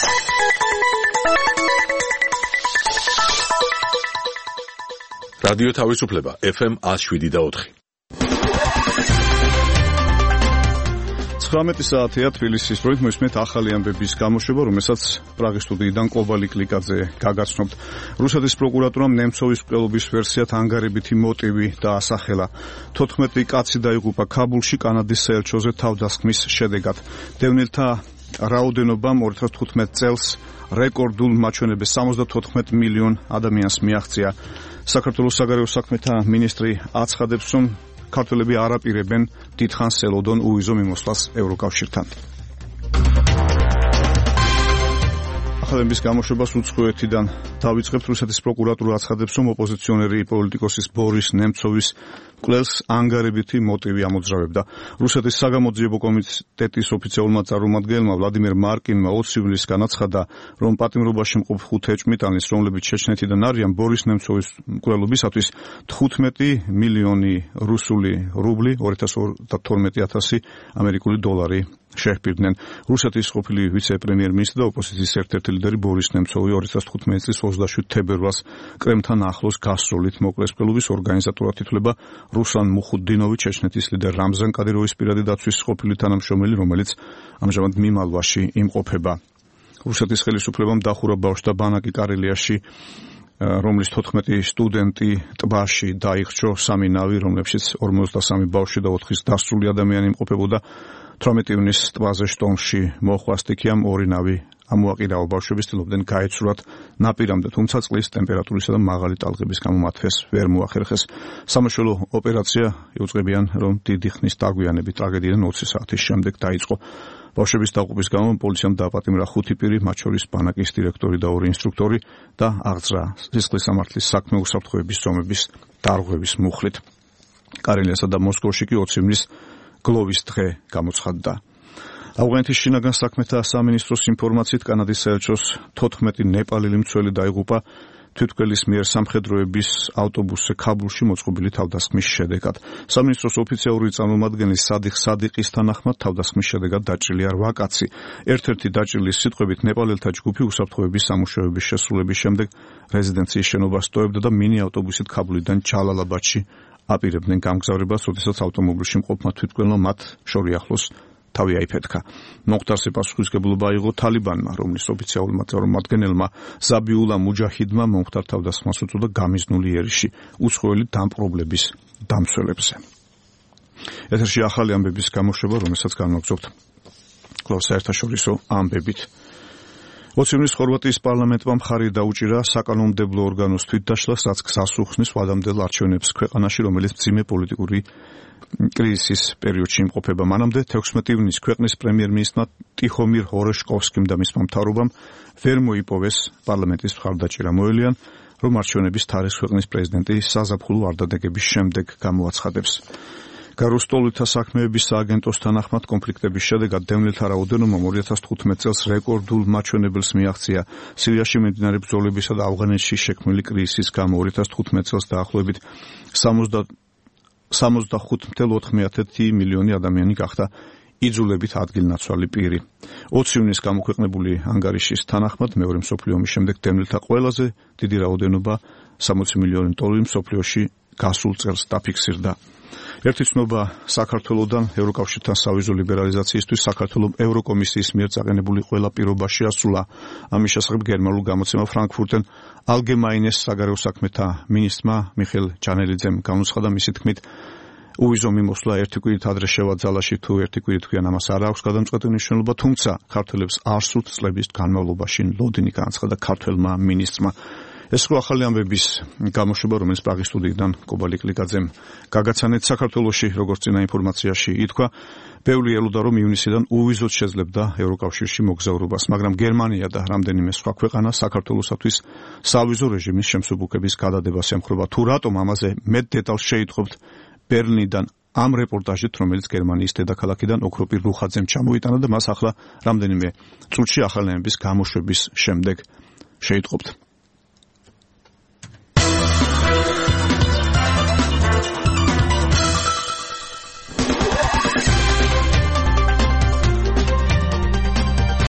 რადიო თავისუფლება FM 107.4. 19 საათია თბილისის დროით მოისმენთ ახალი ამბების გამოშვება, რომელსაც პრაღის სტუდიიდან კობალი კლიკაძე გაგაცნობთ. რუსეთის პროკურატურამ ნემცოვის მკვლელობის ვერსიად ანგარებითი მოტივი დაასახელა. 14 კაცი დაიღუპა ქაბულში კანადის საელჩოზე თავდასხმის შედეგად. დევნილთა რაოდენობამ 2015 წელს რეკორდულ მაჩვენებებს 74 მილიონ ადამიანს მიაღწია. საქართველოს საგარეო საქმეთა მინისტრი აცხადებს, რომ ქართველები არ აპირებენ დიდხანს ელოდონ უვიზო მიმოსვლას ევროკავშირთან. ახალების გამოშვებას უცხოეთიდან დავიწყებთ. რუსეთის პროკურატურა აცხადებს, რომ ოპოზიციონერი პოლიტიკოსის ბორის ნემცოვის მკვლელს ანგარებითი მოტივი ამოძრავებდა. რუსეთის საგამოძიებო კომიტეტის ოფიციალურმა წარმომადგენელმა ვლადიმერ მარკინმა 20 ივნისს განაცხადა, რომ პატიმრობაში მყოფ 5 ეჭვმიტანის, რომლებიც ჩეჩნეთიდან არიან, ბორის ნემცოვის მკვლელობისათვის 15 მილიონი რუსული რუბლი, 212,000 ამერიკული დოლარი შეჰპირდნენ. რუსეთის ყოფილი ვიცე-პრემიერ-მინისტრი და ოპოზიციის ერთ-ერთი ლიდერი ბორის ნემცოვი 2015 წლის 27 თებერვალს კრემლთან ახლოს გასროლით მოკლეს მკვლელობის ორგანიზატორად ითვლება რუსლან მუხუდინოვი, ჩეჩნეთის ლიდერ რამზან კადიროვის პირადი დაცვის ყოფილი თანამშრომელი, რომელიც ამჟამად მიმალვაში იმყოფება. რუსეთის ხელისუფლებამ დახურა ბავშვთა ბანაკი კარელიაში, რომლის 14 სტუდენტი ტბაში დაიხრჩო, 3 ნავი, რომლებშიც 53 ბავშვი და 4 დასრული ადამიანი იმყოფებოდა. 18 ივნისს ტბაზე შტორმში მოხვა სტიქიამ 2 ნავი ამოაყირაო, ბავშვები ცდილობდნენ გაეცურათ ნაპირამდე, თუმცა წყლის ტემპერატურისა და მაღალი ტალღების გამო მათ ფეს ვერ მოახერხეს. სამაშველო ოპერაცია იუწყებიან, რომ დიდი ხნის დაგვიანებით ტრაგედიიდან 20 საათის შემდეგ დაიწყო. ბავშვების დაღუპვის გამო პოლიციამ დააპატიმრა 5 პირი, მათ შორის ბანაკის დირექტორი და 2 ინსტრუქტორი და აღძრა სისხლის სამართლის საქმე უსაფრთხოების ზომების დარღვევის მუხლით. კარელიასა და მოსკოვში კი 20 ივნისს გლოვის დღე გამოცხადდა. ავღანეთის შინაგან საქმეთა სამინისტროს ინფორმაციით კანადის საელჩოს 14 ნეპალელი მცველი დაიღუპა თვითმკვლელის მიერ სამხედროების ავტობუსზე ქაბულში მოწყობილი თავდასხმის შედეგად. სამინისტროს ოფიციალური წარმომადგენელი სადიხ სადიყის თანახმად თავდასხმის შედეგად დაჭრილია 8 კაცი. ერთ-ერთი დაჭრილის სიტყვებით ნეპალელთა ჯგუფი უსაფრთხოების სამუშაოების შესრულების შემდეგ რეზიდენციის შენობას ტოვებდა და მინი ავტობუსით ქაბულიდან ჯალალაბადში აპირებდნენ გამგზავრებას, როდესაც ავტომობილში მყოფმა თვითმკვლელმა მათ შორი ახლოს თავი აიფეთქა. მომხდარზე პასუხისმგებლობა აიღო თალიბანმა, რომლის ოფიციალურმა წარმომადგენელმა ზაბიულა მუჯაჰიდმა მომხდარ თავდასხმას უწოდა გამიზნული იერიში უცხოელი დამპყრობლების დამცველებზე. ეთერში ახალი ამბების გამოშვება, რომელსაც განვაგრძობთ კვლავ საერთაშორისო ამბებით. 20 ივნისს ხორვატიის პარლამენტმა მხარი დაუჭირა საკანონმდებლო ორგანოს თვითდაშლას, რაც გზას უხსნის ვადამდელ არჩევნებს ქვეყანაში, რომელიც მძიმე პოლიტიკური კრიზისის პერიოდში იმყოფება. მანამდე 16 ივნისს ქვეყნის პრემიერ-მინისტრმა ტიხომირ ორეშკოვსკიმ და მისმა მთავრობამ ვერ მოიპოვეს პარლამენტის მხარდაჭერა. მოელიან, რომ არჩევნების თარიღს ქვეყნის პრეზიდენტი საზაფხულო არდადეგების შემდეგ გამოაცხადებს. გარუსტოლთა საქმეების სააგენტოს თანახმად კონფლიქტების შედეგად დევნილთა რაოდენობამ 2015 წელს რეკორდულ მაჩვენებელს მიაღწია. სირიაში მიმდინარე ბრძოლებისა და ავღანეთში შექმნილი კრიზისის გამო 2015 წელს დაახლოებით 65.4 მილიონი ადამიანი გახდა იძულებით ადგილნაცვალი პირი. 20 ივნისს გამოქვეყნებული ანგარიშის თანახმად მეორე მსოფლიო ომის შემდეგ დევნილთა ყველაზე დიდი რაოდენობა 60 მილიონი ტოლი მსოფლიოში გასულ წელს დაფიქსირდა. ერთი ცნობა საქართველოსთან ევროკავშირთან სავიზო ლიბერალიზაციისთვის საქართველოს ევროკომისიის მიერ წაყენებული ყველა პირობა შეასრულა. ამის შესახებ გერმანულ გამოცემა ფრანკფურტენ ალგემაინეს საგარეო საქმეთა მინისტრმა მიხეილ ჯანელიძემ განუცხადა, მისი თქმით, უვიზო მიმოსვლა ერთი კვირით ადრე შევაძალაში, თუ ერთი კვირით თქვენ ამას არ აქვს გადამწყვეტი მნიშვნელობა, თუმცა ქართველებს არ სურთ წლების განმავლობაში ლოდინი, განაცხადა ქართველმა მინისტრმა. ეს ხო ახალი ამბების გამოშვება, რომელიც პრაღის სტუდიიდან კობალი კლიკაძემ გაგაცანეთ. საქართველოში, როგორც წინა ინფორმაციაში ითქვა, ბევრი ელოდა, რომ ივნისიდან უვიზოდ შეძლებდა ევროკავშირში მოგზაურობას, მაგრამ გერმანია და რამდენიმე სხვა ქვეყანა საქართველოსთვის სავიზო რეჟიმის შემსუბუქების გადადებას ემხრობა. თუ რატომ ამაზე მეტ დეტალს შეიტყობთ ბერლინიდან ამ რეპორტაჟით, რომელიც გერმანიის დედაქალაქიდან ოქროპირ რუხაძემ ჩამოიტანა და მას ახლა რამდენიმე წუთში ახალი ამბების გამოშვების შემდეგ შეიტყობთ.